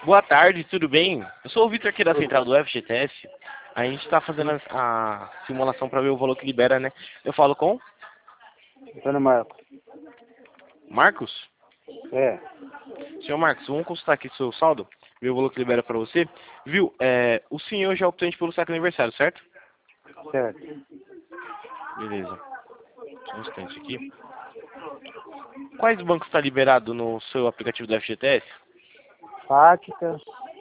Boa tarde, tudo bem? Eu sou o Vitor aqui da central do FGTS. A gente está fazendo a simulação para ver o valor que libera, né? Eu falo com Antônio Marcos. Marcos. É, Senhor Marcos, vamos consultar aqui seu saldo, ver o valor que libera para você. Viu? O senhor já é optante pelo saque aniversário, certo? certo. Beleza. Só um instante aqui. Quais bancos está liberado no seu aplicativo do FGTS? Fática,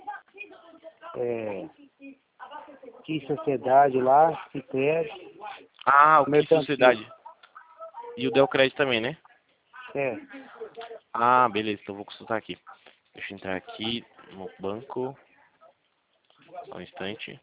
que sociedade lá, Cicred, Ah, o que Mercantil. sociedade? E o Delcred também, né? É, Ah, beleza, então vou consultar aqui. Deixa eu entrar aqui no banco. Só um instante.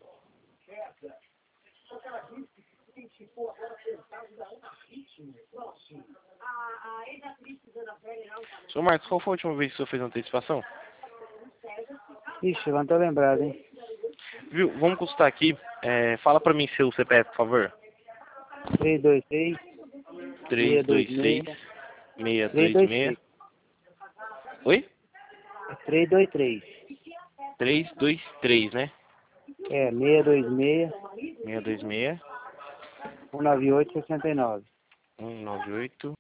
Senhor Marcos, qual foi a última vez que o senhor fez antecipação? ixi, não tô lembrado, hein? Viu? Vamos consultar aqui. Fala pra mim seu CPF, por favor. 323, 326 626, 626. Oi? 323. 323, né? 626, 626 198, 69. 198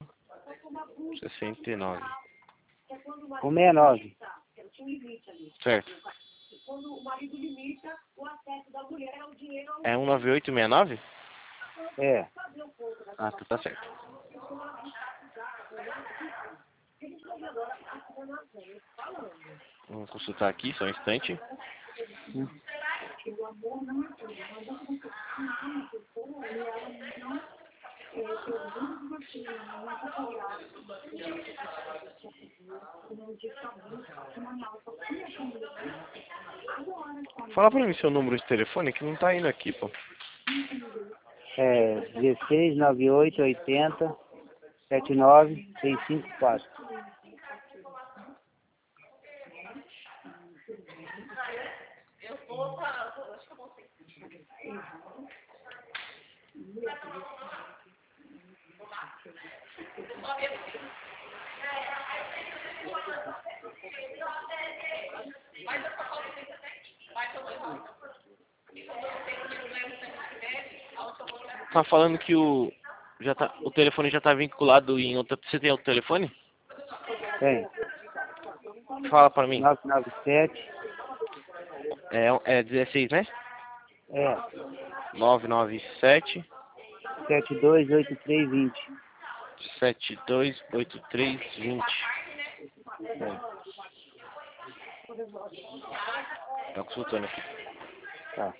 69. 169. Certo. É 19869? É, Ah, tá certo. Vamos consultar aqui, só um instante. Fala pra mim seu número de telefone que não tá indo aqui, pô. 16, 98, 80, 79, 654. Tá falando que o telefone já tá vinculado em outra. Você tem outro telefone? Tem. Fala pra mim. 997, É 16, né? 997 728320. 728320. Tá consultando aqui. Tá.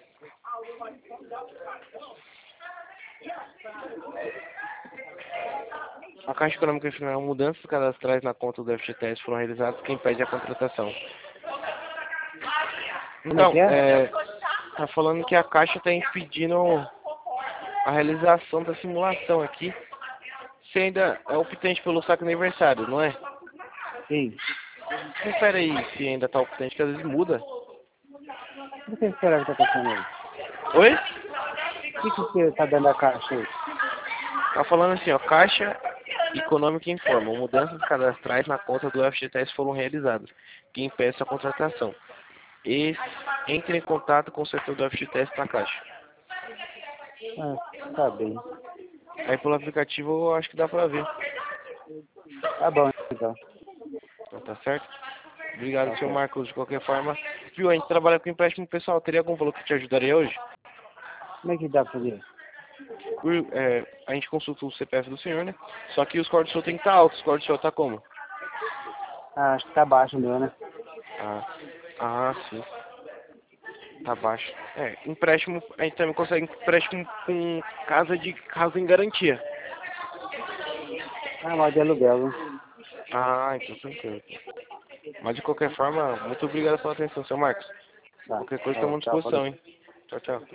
A Caixa Econômica Federal, mudanças cadastrais na conta do FGTS foram realizadas, quem pede a contratação. Então, Como é que é? tá falando que a Caixa tá impedindo a realização da simulação aqui. Você ainda é optante pelo saque aniversário, não é? Sim. Confere aí se ainda tá optante, que às vezes muda. O que será que tá acontecendo aí? Oi? O que você tá dando a caixa aí? Tá falando assim, ó, Caixa Econômica informa, mudanças cadastrais na conta do FGTS foram realizadas, que impede a contratação. Entre em contato com o setor do FGTS na Caixa. Ah, tá bem. Aí pelo aplicativo eu acho que dá pra ver. Tá bom, então. Então tá certo? Obrigado, Tá senhor certo. Marcos, de qualquer forma. Viu, a gente trabalha com empréstimo pessoal, teria algum valor que te ajudaria hoje? Como é que dá pra fazer? A gente consulta o CPF do senhor, né? Só que os cortes do senhor tem que estar altos, os cortes do senhor tá como? Ah, acho que tá baixo o meu, né? Sim. Tá baixo. Empréstimo, a gente também consegue empréstimo com casa em garantia. Ah, mas de aluguel, viu? Então tranquilo. Mas de qualquer forma, muito obrigado pela atenção, seu Marcos. Tá. Qualquer coisa estamos à Tchau, disposição, hein? Tchau, tchau.